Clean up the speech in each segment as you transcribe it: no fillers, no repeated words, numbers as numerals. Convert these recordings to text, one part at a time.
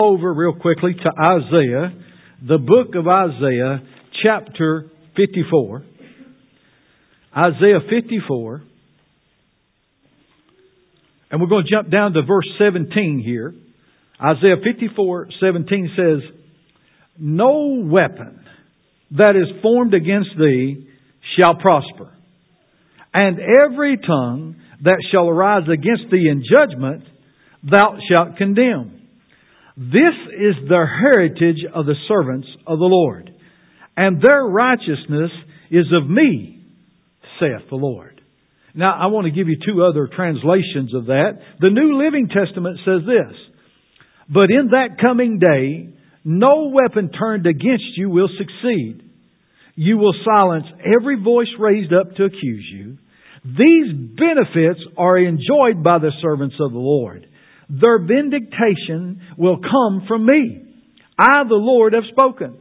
over real quickly to Isaiah, the book of Isaiah, chapter 54. Isaiah 54. And we're going to jump down to verse 17 here. Isaiah 54:17 says, "No weapon that is formed against thee shall prosper, and every tongue that shall arise against thee in judgment thou shalt condemn. This is the heritage of the servants of the Lord, and their righteousness is of me, saith the Lord." Now, I want to give you two other translations of that. The New Living Testament says this, "But in that coming day, no weapon turned against you will succeed. You will silence every voice raised up to accuse you. These benefits are enjoyed by the servants of the Lord. Their vindication will come from me. I, the Lord, have spoken."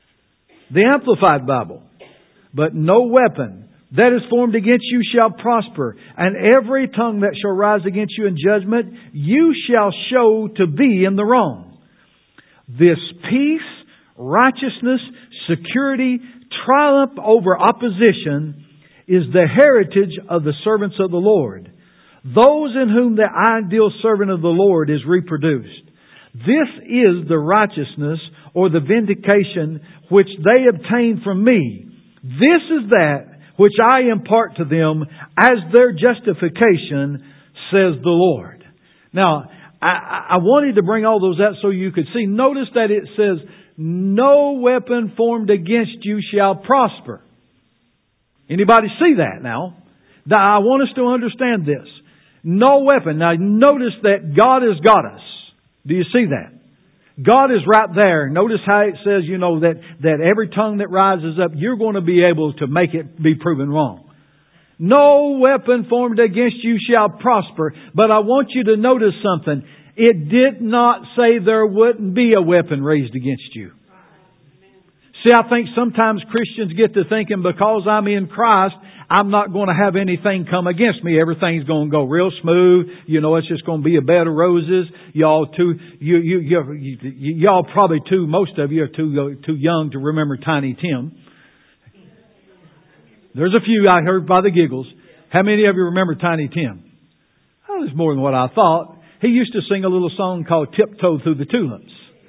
The Amplified Bible. "But no weapon that is formed against you shall prosper, and every tongue that shall rise against you in judgment, you shall show to be in the wrong. This peace, righteousness, security, triumph over opposition is the heritage of the servants of the Lord, those in whom the ideal servant of the Lord is reproduced. This is the righteousness or the vindication which they obtain from me. This is that which I impart to them as their justification, says the Lord." Now, I wanted to bring all those out so you could see. Notice that it says, "No weapon formed against you shall prosper." Anybody see that now? Now, I want us to understand this. No weapon. Now, notice that God has got us. Do you see that? God is right there. Notice how it says, that every tongue that rises up, you're going to be able to make it be proven wrong. No weapon formed against you shall prosper. But I want you to notice something. It did not say there wouldn't be a weapon raised against you. See, I think sometimes Christians get to thinking, because I'm in Christ, I'm not going to have anything come against me. Everything's going to go real smooth. It's just going to be a bed of roses. Y'all probably most of you are too young to remember Tiny Tim. There's a few I heard by the giggles. How many of you remember Tiny Tim? Oh, there's more than what I thought. He used to sing a little song called "Tiptoe Through the Tulips."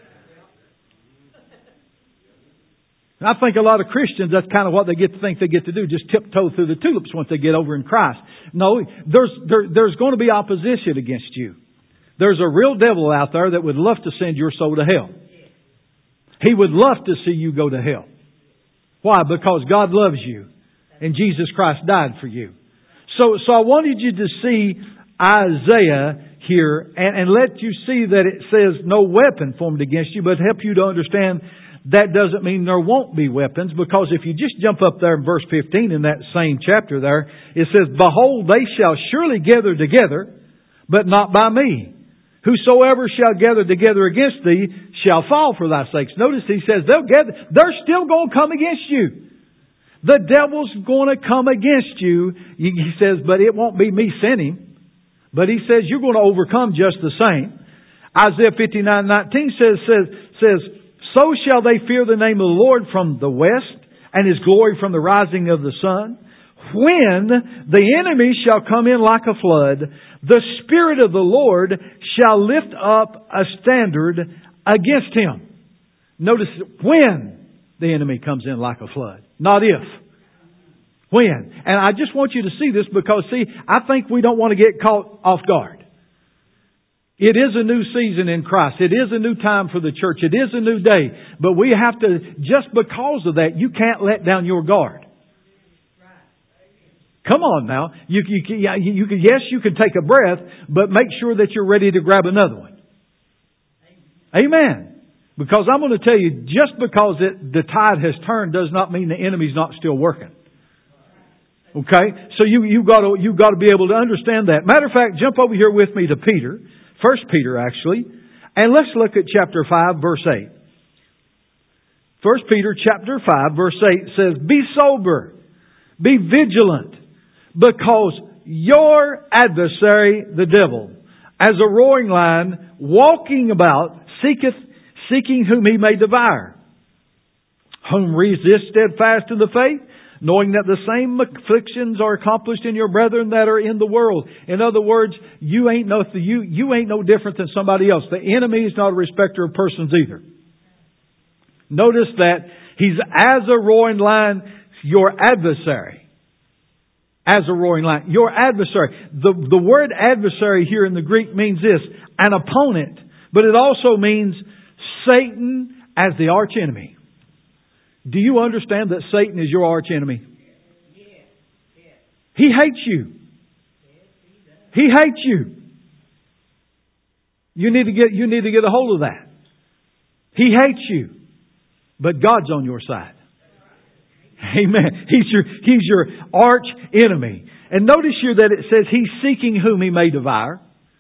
And I think a lot of Christians, that's kind of what they think they get to do, just tiptoe through the tulips once they get over in Christ. No, there's going to be opposition against you. There's a real devil out there that would love to send your soul to hell. He would love to see you go to hell. Why? Because God loves you and Jesus Christ died for you. So I wanted you to see Isaiah here and let you see that it says no weapon formed against you, but help you to understand that doesn't mean there won't be weapons, because if you just jump up there in verse 15 in that same chapter there, it says, "Behold, they shall surely gather together, but not by me. Whosoever shall gather together against thee shall fall for thy sakes." Notice he says they'll gather. They're still going to come against you. The devil's going to come against you. He says, but it won't be me sending. But he says you're going to overcome just the same. Isaiah 59:19 says, "So shall they fear the name of the Lord from the west, and His glory from the rising of the sun. When the enemy shall come in like a flood, the Spirit of the Lord shall lift up a standard against him." Notice when the enemy comes in like a flood, not if. When. And I just want you to see this because, I think we don't want to get caught off guard. It is a new season in Christ. It is a new time for the church. It is a new day. But we have to, just because of that, you can't let down your guard. Come on now. You can take a breath, but make sure that you're ready to grab another one. Amen. Because I'm going to tell you, just because the tide has turned does not mean the enemy's not still working. Okay? So you've got to be able to understand that. Matter of fact, jump over here with me to Peter. 1 Peter, actually. And let's look at chapter 5, verse 8. 1 Peter chapter 5, verse 8 says, "Be sober, be vigilant, because your adversary, the devil, as a roaring lion, walking about, seeking whom he may devour. Whom resist steadfast in the faith, knowing that the same afflictions are accomplished in your brethren that are in the world. In other words, you ain't no different than somebody else. The enemy is not a respecter of persons either. Notice that he's as a roaring lion, your adversary. As a roaring lion. Your adversary. The word adversary here in the Greek means this, an opponent. But it also means Satan as the arch enemy. Do you understand that Satan is your arch enemy? He hates you. He hates you. You need to get a hold of that. He hates you. But God's on your side. Amen. He's your arch enemy. And notice here that it says he's seeking whom he may devour.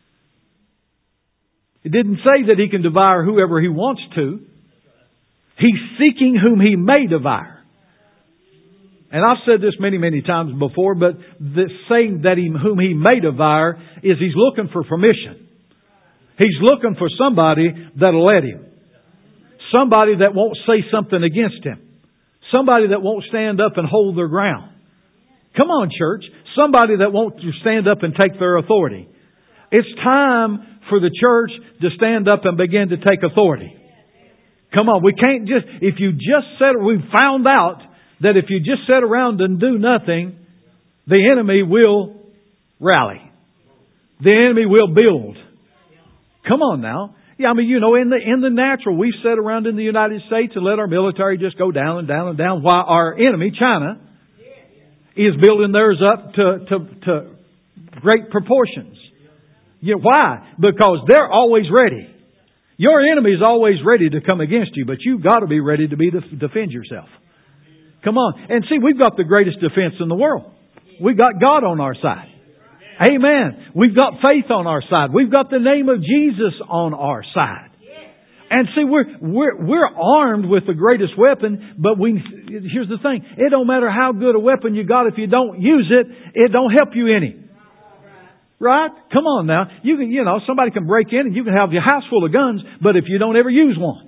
It didn't say that he can devour whoever he wants to. He's seeking whom he may devour. And I've said this many, many times before, but the saying that whom he may devour is he's looking for permission. He's looking for somebody that'll let him. Somebody that won't say something against him. Somebody that won't stand up and hold their ground. Come on, church. Somebody that won't stand up and take their authority. It's time for the church to stand up and begin to take authority. Come on, we can't just, we found out that if you just sit around and do nothing, the enemy will rally. The enemy will build. Come on now. Yeah, I mean, in the natural, we sit around in the United States and let our military just go down and down and down while our enemy, China, is building theirs up to great proportions. Yeah, why? Because they're always ready. Your enemy is always ready to come against you, but you've got to be ready to defend yourself. Come on. And see, we've got the greatest defense in the world. We've got God on our side. Amen. We've got faith on our side. We've got the name of Jesus on our side. And see, we're armed with the greatest weapon, but here's the thing. It don't matter how good a weapon you got. If you don't use it, it don't help you any. Right? Come on now. Somebody can break in and you can have your house full of guns, but if you don't ever use one.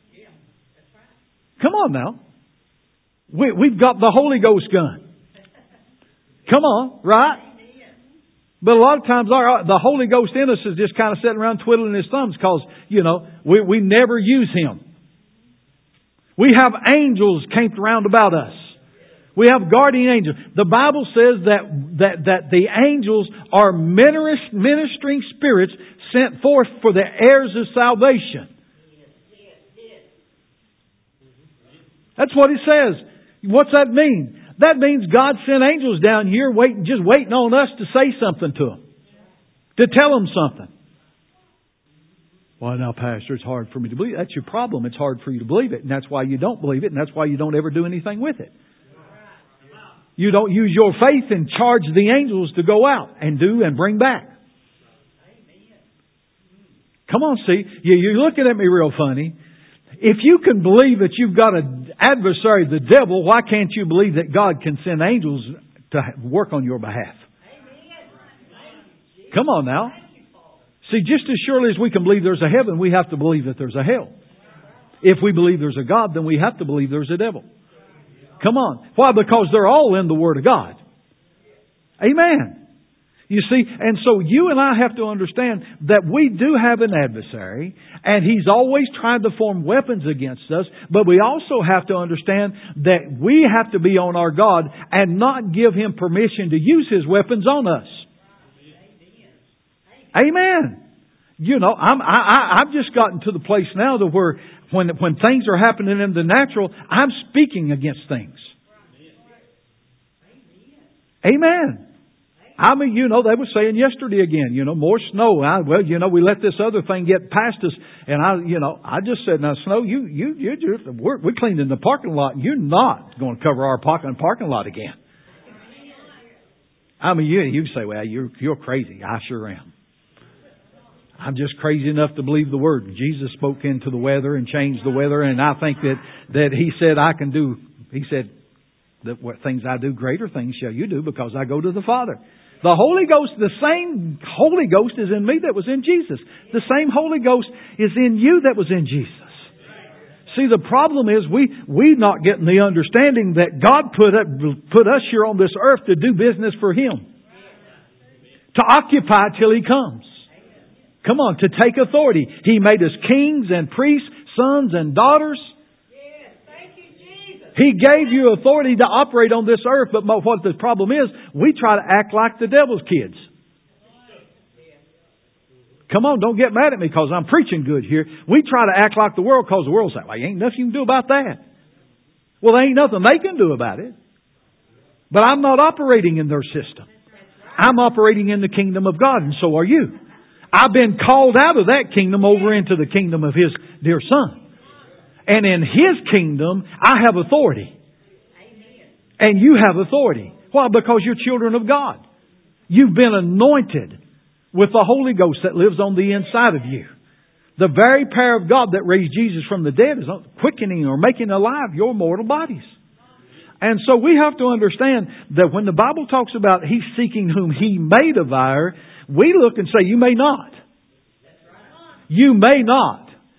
Come on now. We've got the Holy Ghost gun. Come on, right? But a lot of times the Holy Ghost in us is just kind of sitting around twiddling his thumbs because, we never use Him. We have angels camped around about us. We have guardian angels. The Bible says that the angels are ministering spirits sent forth for the heirs of salvation. That's what it says. What's that mean? That means God sent angels down here just waiting on us to say something to them. To tell them something. Well, now, Pastor, it's hard for me to believe it. That's your problem. It's hard for you to believe it. And that's why you don't believe it. And that's why you don't ever do anything with it. You don't use your faith and charge the angels to go out and do and bring back. Come on, see. You're looking at me real funny. If you can believe that you've got an adversary, the devil, why can't you believe that God can send angels to work on your behalf? Come on now. See, just as surely as we can believe there's a heaven, we have to believe that there's a hell. If we believe there's a God, then we have to believe there's a devil. Come on. Why? Because they're all in the Word of God. Amen. You see, and so you and I have to understand that we do have an adversary, and he's always trying to form weapons against us, but we also have to understand that we have to be on our guard and not give him permission to use his weapons on us. Amen. I've just gotten to the place now to where when things are happening in the natural, I'm speaking against things. Amen. I mean, they were saying yesterday again, more snow. We let this other thing get past us. And I just said, now, Snow, we're cleaning the parking lot. You're not going to cover our parking lot again. I mean, you say, well, you're crazy. I sure am. I'm just crazy enough to believe the Word. Jesus spoke into the weather and changed the weather. And I think that He said I can do, He said that what things I do, greater things shall you do because I go to the Father. The Holy Ghost, the same Holy Ghost is in me that was in Jesus. The same Holy Ghost is in you that was in Jesus. See, the problem is we not getting the understanding that God put us here on this earth to do business for Him. To occupy till He comes. Come on, to take authority. He made us kings and priests, sons and daughters. He gave you authority to operate on this earth, but what the problem is, we try to act like the devil's kids. Come on, don't get mad at me because I'm preaching good here. We try to act like the world because the world says, well, ain't nothing you can do about that. Well, there ain't nothing they can do about it. But I'm not operating in their system. I'm operating in the kingdom of God, and so are you. I've been called out of that kingdom over into the kingdom of His dear Son. And in His kingdom, I have authority. And you have authority. Why? Because you're children of God. You've been anointed with the Holy Ghost that lives on the inside of you. The very power of God that raised Jesus from the dead is quickening or making alive your mortal bodies. And so we have to understand that when the Bible talks about He's seeking whom He may devour, we look and say, you may not. You may not.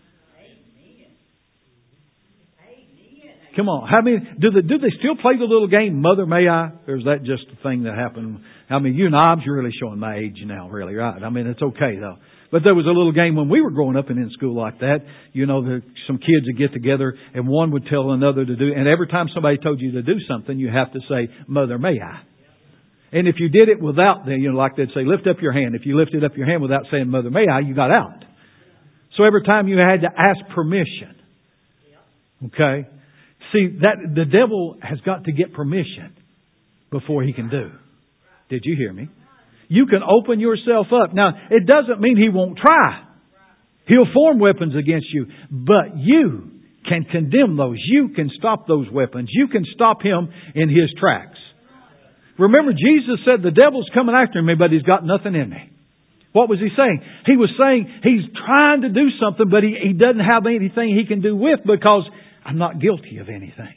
Come on. How many, do they still play the little game, Mother May I? Or is that just a thing that happened? I mean, you and I'm really showing my age now, really, right? I mean, it's okay though. But there was a little game when we were growing up and in school like that. You know, some kids would get together and one would tell another to do, and every time somebody told you to do something, you have to say, Mother May I? And if you did it without, you know, like they'd say, lift up your hand. If you lifted up your hand without saying Mother May I, you got out. So every time you had to ask permission. Okay? See, that the devil has got to get permission before he can do. Did you hear me? You can open yourself up. Now, it doesn't mean he won't try. He'll form weapons against you. But you can condemn those. You can stop those weapons. You can stop him in his tracks. Remember, Jesus said, the devil's coming after me, but he's got nothing in me. What was he saying? He was saying he's trying to do something, but he doesn't have anything he can do with because I'm not guilty of anything.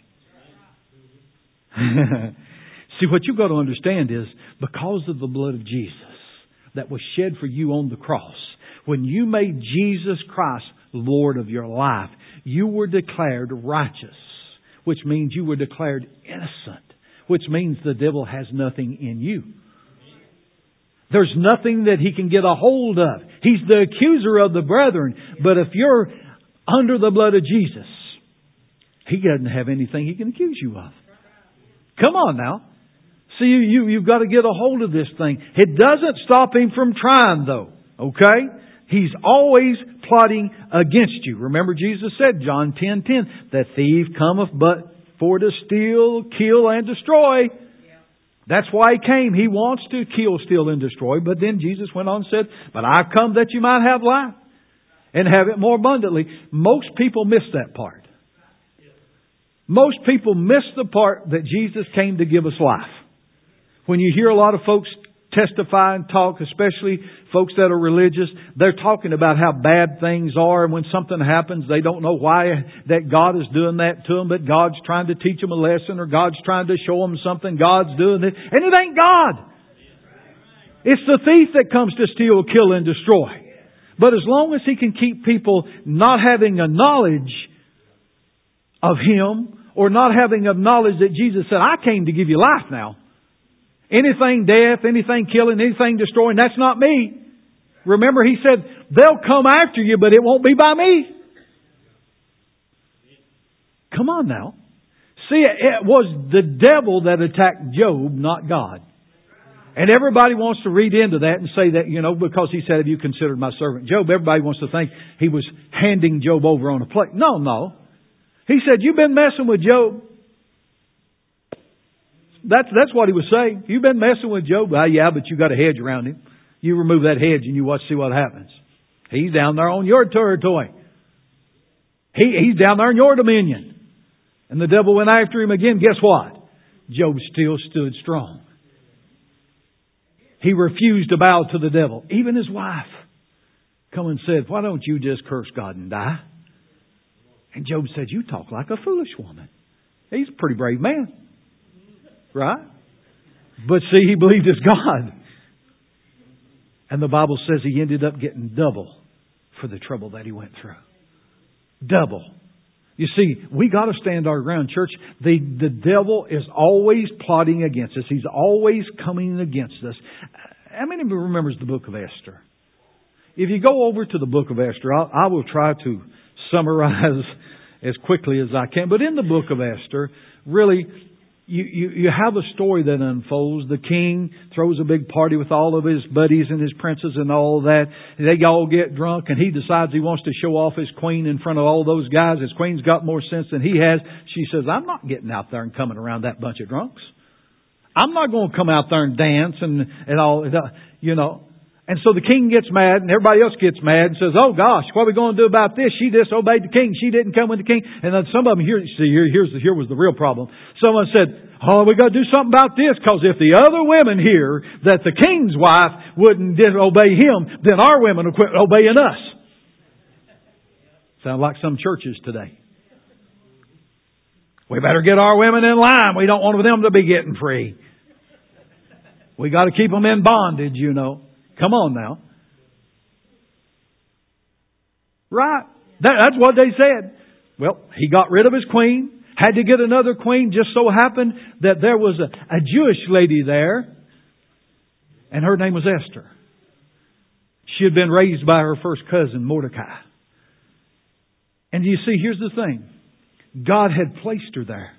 See, what you've got to understand is because of the blood of Jesus that was shed for you on the cross, when you made Jesus Christ Lord of your life, you were declared righteous, which means you were declared innocent, which means the devil has nothing in you. There's nothing that he can get a hold of. He's the accuser of the brethren. But if you're under the blood of Jesus, he doesn't have anything he can accuse you of. Come on now. See, you've got to get a hold of this thing. It doesn't stop him from trying though. Okay? He's always plotting against you. Remember Jesus said, John 10:10, the thief cometh but for to steal, kill, and destroy. That's why He came. He wants to kill, steal, and destroy. But then Jesus went on and said, but I've come that you might have life and have it more abundantly. Most people miss that part. Most people miss the part that Jesus came to give us life. When you hear a lot of folks testify and talk, especially folks that are religious, they're talking about how bad things are, and when something happens, they don't know why that God is doing that to them, but God's trying to teach them a lesson, or God's trying to show them something. God's doing it, and it ain't God. It's the thief that comes to steal, kill, and destroy. But as long as he can keep people not having a knowledge of Him, or not having a knowledge that Jesus said, I came to give you life now. Anything death, anything killing, anything destroying, that's not me. Remember, He said, they'll come after you, but it won't be by me. Come on now. See, it was the devil that attacked Job, not God. And everybody wants to read into that and say that, because He said, have you considered my servant Job? Everybody wants to think He was handing Job over on a plate. No. He said, you've been messing with Job. That's what He was saying. You've been messing with Job. Yeah, but you got a hedge around him. You remove that hedge and you watch, see what happens. He's down there on your territory. He's down there in your dominion. And the devil went after him again. Guess what? Job still stood strong. He refused to bow to the devil. Even his wife come and said, why don't you just curse God and die? And Job said, you talk like a foolish woman. He's a pretty brave man. Right? But see, he believed his God. And the Bible says he ended up getting double for the trouble that he went through. Double. You see, we got to stand our ground, church. The devil is always plotting against us. He's always coming against us. How many of you remembers the book of Esther? If you go over to the book of Esther, I will try to summarize as quickly as I can. But in the book of Esther, really, you have a story that unfolds. The king throws a big party with all of his buddies and his princes and all that. They all get drunk and he decides he wants to show off his queen in front of all those guys. His queen's got more sense than he has. She says, I'm not getting out there and coming around that bunch of drunks. I'm not going to come out there and dance and all, you know. And so the king gets mad and everybody else gets mad and says, oh gosh, what are we going to do about this? She disobeyed the king. She didn't come with the king. And then some of them here was the real problem. Someone said, oh, we got to do something about this because if the other women hear that the king's wife wouldn't disobey him, then our women will quit obeying us. Sound like some churches today. We better get our women in line. We don't want them to be getting free. We got to keep them in bondage, you know. Come on now. Right. That's what they said. Well, he got rid of his queen. Had to get another queen. Just so happened that there was a Jewish lady there. And her name was Esther. She had been raised by her first cousin, Mordecai. And you see, here's the thing. God had placed her there.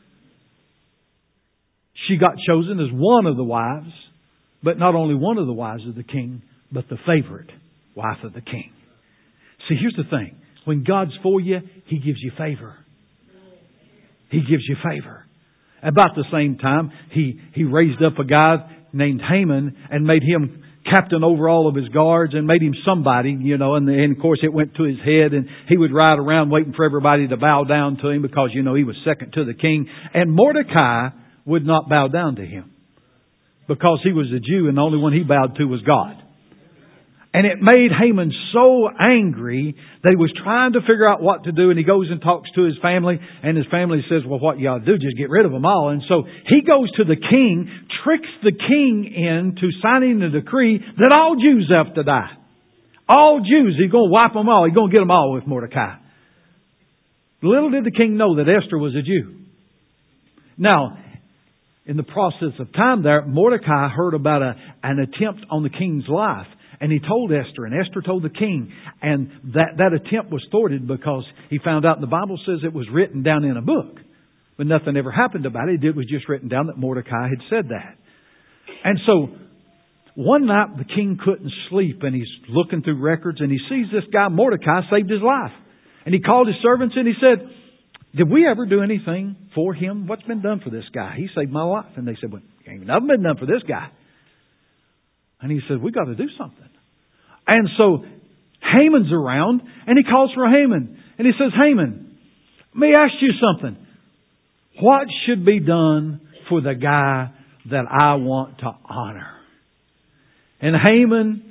She got chosen as one of the wives. But not only one of the wives of the king, but the favorite wife of the king. See, here's the thing. When God's for you, He gives you favor. He gives you favor. About the same time, He raised up a guy named Haman and made him captain over all of his guards and made him somebody, you know, and of course it went to his head and he would ride around waiting for everybody to bow down to him because, you know, he was second to the king. And Mordecai would not bow down to him. Because he was a Jew and the only one he bowed to was God. And it made Haman so angry that he was trying to figure out what to do. And he goes and talks to his family. And his family says, well, what you ought to do, just get rid of them all. And so he goes to the king, tricks the king into signing a decree that all Jews have to die. All Jews, he's going to wipe them all. He's going to get them all with Mordecai. Little did the king know that Esther was a Jew. Now, in the process of time there, Mordecai heard about an attempt on the king's life. And he told Esther, and Esther told the king. And that attempt was thwarted because he found out the Bible says it was written down in a book. But nothing ever happened about it. It was just written down that Mordecai had said that. And so, one night the king couldn't sleep and he's looking through records and he sees this guy, Mordecai, saved his life. And he called his servants and he said, did we ever do anything for him? What's been done for this guy? He saved my life. And they said, well, ain't nothing been done for this guy. And he said, we got to do something. And so Haman's around and he calls for Haman. And he says, Haman, let me ask you something. What should be done for the guy that I want to honor? And Haman,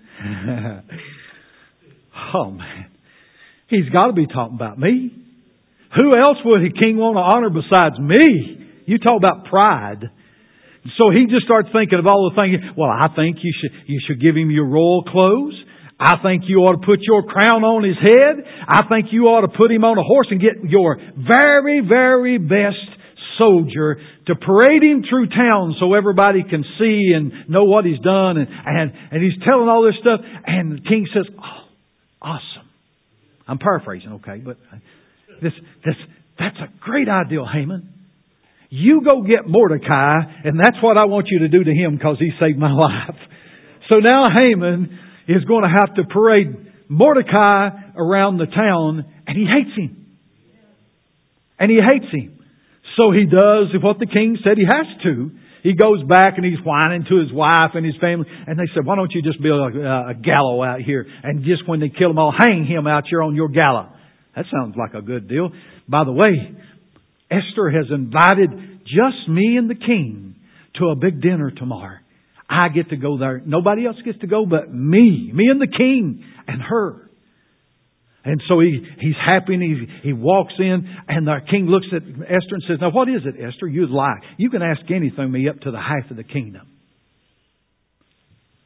oh man, he's got to be talking about me. Who else would a king want to honor besides me? You talk about pride. So he just starts thinking of all the things. Well, I think you should give him your royal clothes. I think you ought to put your crown on his head. I think you ought to put him on a horse and get your very, very best soldier to parade him through town so everybody can see and know what he's done. And he's telling all this stuff. And the king says, oh, awesome. I'm paraphrasing, okay, but that's a great idea, Haman. You go get Mordecai, and that's what I want you to do to him because he saved my life. So now Haman is going to have to parade Mordecai around the town, and he hates him. And he hates him. So he does what the king said he has to. He goes back and he's whining to his wife and his family. And they said, why don't you just build a gallows out here? And just when they kill him all, hang him out here on your gallows. That sounds like a good deal. By the way, Esther has invited just me and the king to a big dinner tomorrow. I get to go there. Nobody else gets to go but me. Me and the king and her. And so he's happy and he walks in and the king looks at Esther and says, now what is it, Esther? You'd like. You can ask anything me up to the half of the kingdom. And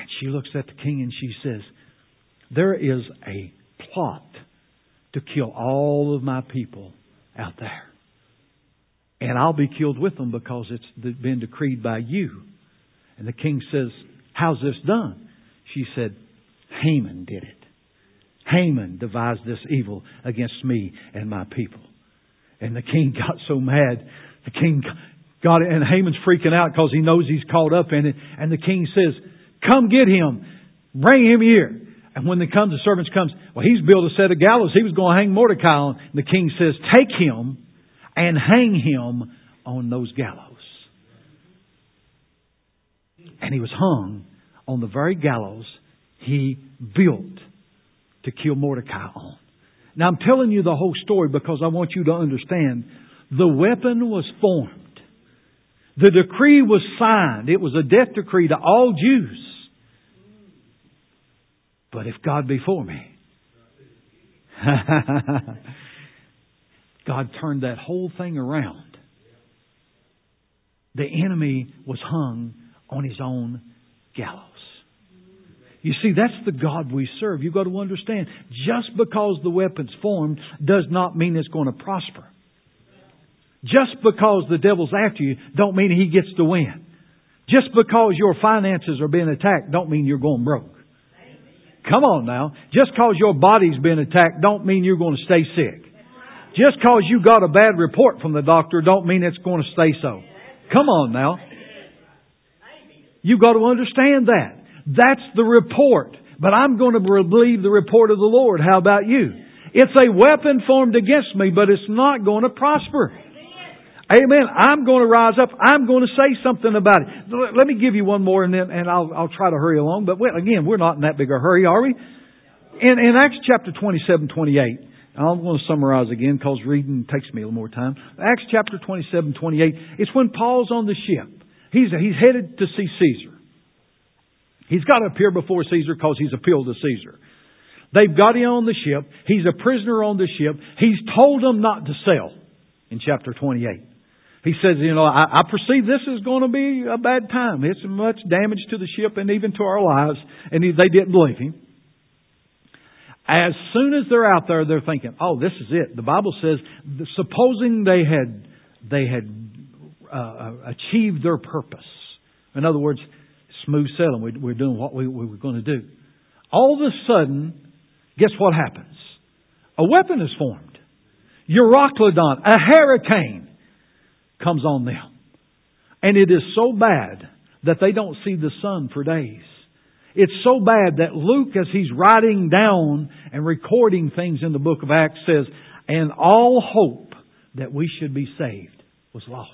she looks at the king and she says, there is a plot to kill all of my people out there. And I'll be killed with them because it's been decreed by you. And the king says, how's this done? She said, Haman did it. Haman devised this evil against me and my people. And the king got so mad. The king got it, and Haman's freaking out because he knows he's caught up in it. And the king says, come get him. Bring him here. And when the servants comes, well, he's built a set of gallows he was going to hang Mordecai on. And the king says, take him and hang him on those gallows. And he was hung on the very gallows he built to kill Mordecai on. Now I'm telling you the whole story because I want you to understand the weapon was formed. The decree was signed. It was a death decree to all Jews. But if God be for me, God turned that whole thing around. The enemy was hung on his own gallows. You see, that's the God we serve. You've got to understand, just because the weapon's formed does not mean it's going to prosper. Just because the devil's after you don't mean he gets to win. Just because your finances are being attacked don't mean you're going broke. Come on now. Just because your body's been attacked don't mean you're going to stay sick. Just because you got a bad report from the doctor don't mean it's going to stay so. Come on now. You've got to understand that. That's the report. But I'm going to believe the report of the Lord. How about you? It's a weapon formed against me, but it's not going to prosper. Amen. I'm going to rise up. I'm going to say something about it. Let me give you one more and I'll try to hurry along. But again, we're not in that big a hurry, are we? In Acts chapter 27, 28, I'm going to summarize again because reading takes me a little more time. Acts chapter 27, 28, it's when Paul's on the ship. He's headed to see Caesar. He's got to appear before Caesar because he's appealed to Caesar. They've got him on the ship. He's a prisoner on the ship. He's told them not to sail in chapter 28. He says, I perceive this is going to be a bad time. It's much damage to the ship and even to our lives. And they didn't believe him. As soon as they're out there, they're thinking, oh, this is it. The Bible says, supposing they had achieved their purpose. In other words, smooth sailing. We're doing what we were going to do. All of a sudden, guess what happens? A weapon is formed. Euroclydon, a hurricane, comes on them. And it is so bad that they don't see the sun for days. It's so bad that Luke, as he's writing down and recording things in the book of Acts, says, and all hope that we should be saved was lost.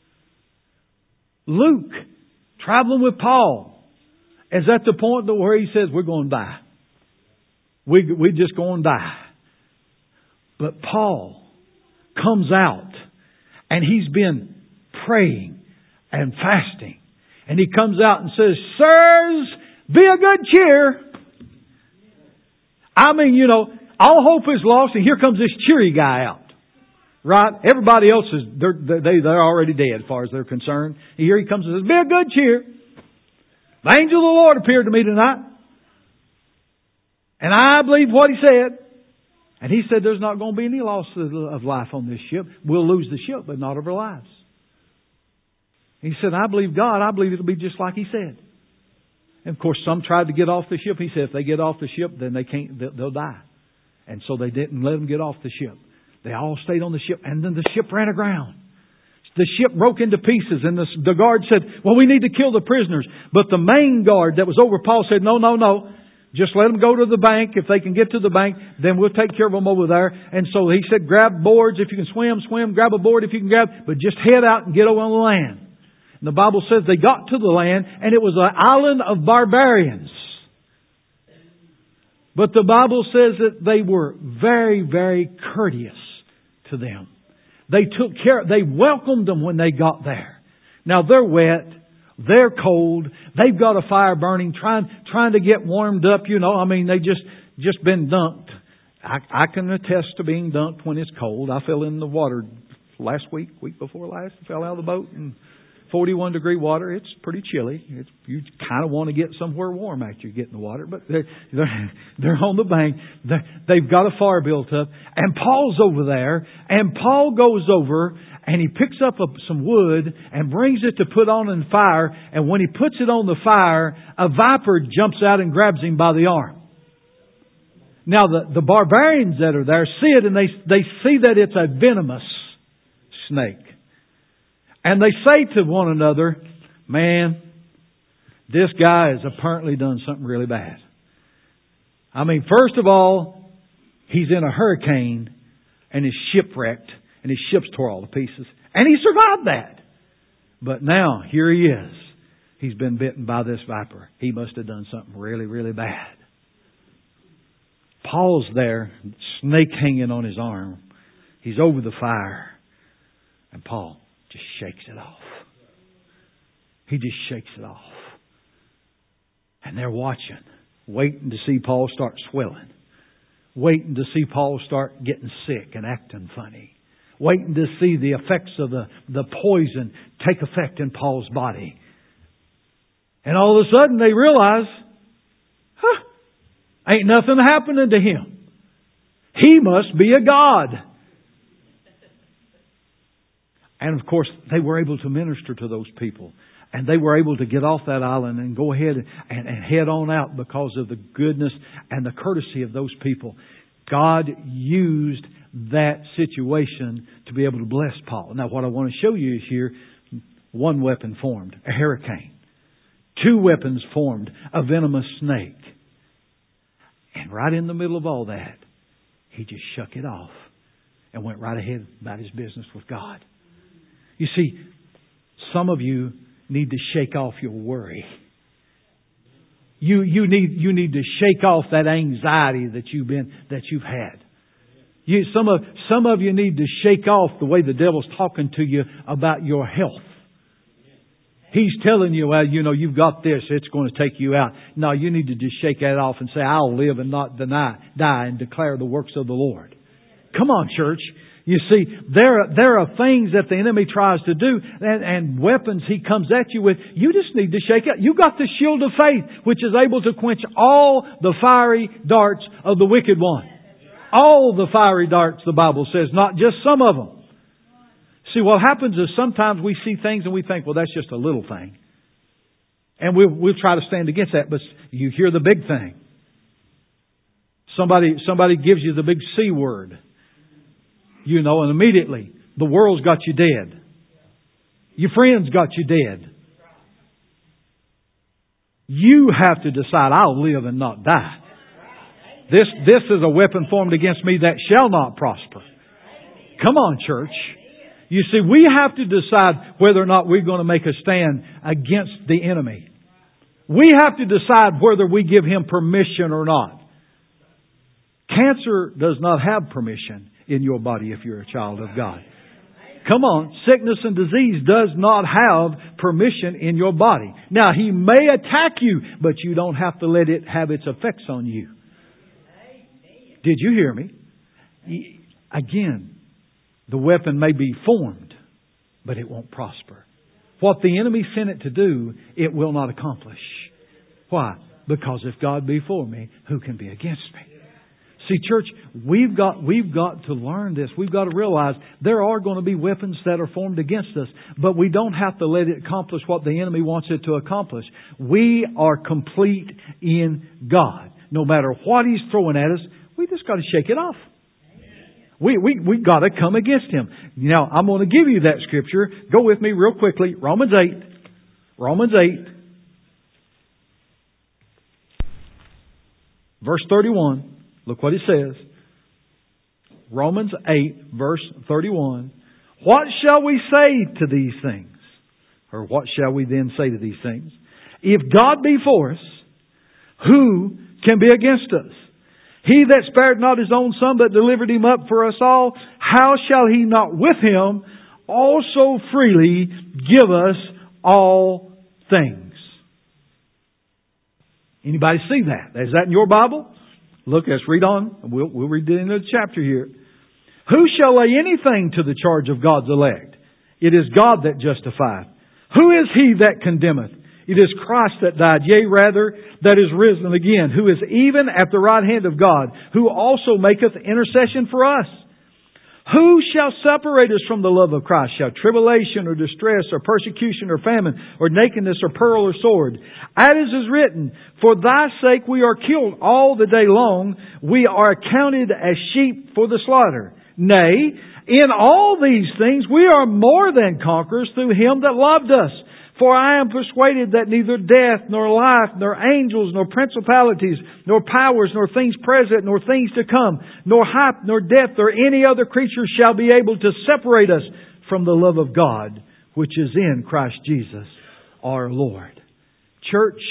Luke, traveling with Paul, is at the point where he says, we're going to die. We're just going to die. But Paul comes out and he's been praying and fasting. And he comes out and says, sirs, be of good cheer. I mean, all hope is lost and here comes this cheery guy out. Right? Everybody else they're already dead as far as they're concerned. And here he comes and says, be of good cheer. The angel of the Lord appeared to me tonight. And I believe what he said. And he said there's not going to be any loss of life on this ship. We'll lose the ship, but not of our lives. He said, I believe God. I believe it'll be just like he said. And of course, some tried to get off the ship. He said if they get off the ship, then they'll die. And so they didn't let them get off the ship. They all stayed on the ship. And then the ship ran aground. The ship broke into pieces. And the guard said, well, we need to kill the prisoners. But the main guard that was over Paul said, no. Just let them go to the bank. If they can get to the bank, then we'll take care of them over there. And so he said, grab boards. If you can swim. Grab a board if you can grab. But just head out and get over on the land. And the Bible says they got to the land and it was an island of barbarians. But the Bible says that they were very, very courteous to them. They took care. They welcomed them when they got there. Now they're wet. They're cold. They've got a fire burning, trying to get warmed up. I mean, they just been dunked. I can attest to being dunked when it's cold. I fell in the water last week before last. Fell out of the boat and 41 degree water. It's pretty chilly. You kind of want to get somewhere warm after you get in the water. But they're on the bank. They've got a fire built up. And Paul's over there. And Paul goes over and he picks up some wood and brings it to put on in fire. And when he puts it on the fire, a viper jumps out and grabs him by the arm. Now the barbarians that are there see it and they see that it's a venomous snake. And they say to one another, man, this guy has apparently done something really bad. I mean, first of all, he's in a hurricane and is shipwrecked and his ship's tore all to pieces. And he survived that. But now, here he is. He's been bitten by this viper. He must have done something really, really bad. Paul's there, snake hanging on his arm. He's over the fire. And Paul just shakes it off. He just shakes it off. And they're watching, waiting to see Paul start swelling. Waiting to see Paul start getting sick and acting funny. Waiting to see the effects of the poison take effect in Paul's body. And all of a sudden they realize, ain't nothing happening to him. He must be a god. And of course, they were able to minister to those people. And they were able to get off that island and go ahead and head on out because of the goodness and the courtesy of those people. God used that situation to be able to bless Paul. Now, what I want to show you is here, one weapon formed, a hurricane. 2 weapons formed, a venomous snake. And right in the middle of all that, he just shook it off and went right ahead about his business with God. You see, some of you need to shake off your worry. You need to shake off that anxiety that you've had. Some of you need to shake off the way the devil's talking to you about your health. He's telling you, well, you've got this, it's going to take you out. No, you need to just shake that off and say, I'll live and not die and declare the works of the Lord. Come on, church. You see, there are things that the enemy tries to do and weapons he comes at you with. You just need to shake it. You got the shield of faith, which is able to quench all the fiery darts of the wicked one. All the fiery darts, the Bible says, not just some of them. See, what happens is sometimes we see things and we think, well, that's just a little thing. And we'll try to stand against that, but you hear the big thing. Somebody gives you the big C word. And immediately the world's got you dead. Your friends got you dead. You have to decide, I'll live and not die. This is a weapon formed against me that shall not prosper. Come on, church. You see, we have to decide whether or not we're going to make a stand against the enemy. We have to decide whether we give him permission or not. Cancer does not have permission in your body if you're a child of God. Come on, sickness and disease does not have permission in your body. Now, he may attack you, but you don't have to let it have its effects on you. Did you hear me? Again, the weapon may be formed, but it won't prosper. What the enemy sent it to do, it will not accomplish. Why? Because if God be for me, who can be against me? See, church, we've got to learn this. We've got to realize there are going to be weapons that are formed against us, but we don't have to let it accomplish what the enemy wants it to accomplish. We are complete in God. No matter what he's throwing at us, we just got to shake it off. We got to come against him. Now, I'm going to give you that scripture. Go with me real quickly. Romans 8. Romans 8. Verse 31. Look what it says. Romans 8, verse 31. What shall we say to these things? Or what shall we then say to these things? If God be for us, who can be against us? He that spared not His own Son, but delivered Him up for us all, how shall He not with Him also freely give us all things? Anybody see that? Is that in your Bible? Look, let's read on. We'll read the end of the chapter here. Who shall lay anything to the charge of God's elect? It is God that justifieth. Who is he that condemneth? It is Christ that died, yea, rather, that is risen again, who is even at the right hand of God, who also maketh intercession for us. Who shall separate us from the love of Christ? Shall tribulation or distress or persecution or famine or nakedness or peril or sword? As it is written, for thy sake we are killed all the day long. We are accounted as sheep for the slaughter. Nay, in all these things we are more than conquerors through Him that loved us. For I am persuaded that neither death, nor life, nor angels, nor principalities, nor powers, nor things present, nor things to come, nor height, nor depth, or any other creature shall be able to separate us from the love of God, which is in Christ Jesus our Lord. Church,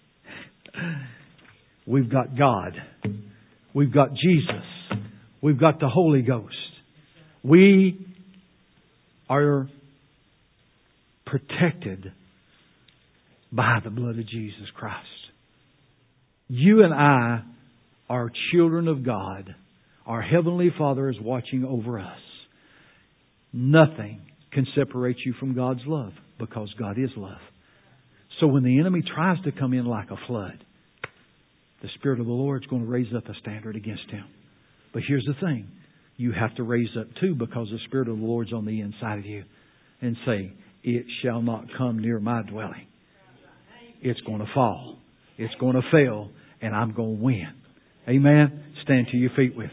we've got God. We've got Jesus. We've got the Holy Ghost. We are protected by the blood of Jesus Christ. You and I are children of God. Our Heavenly Father is watching over us. Nothing can separate you from God's love because God is love. So when the enemy tries to come in like a flood, the Spirit of the Lord is going to raise up a standard against him. But here's the thing. You have to raise up too, because the Spirit of the Lord's on the inside of you, and say, it shall not come near my dwelling. It's going to fall. It's going to fail. And I'm going to win. Amen. Stand to your feet with me.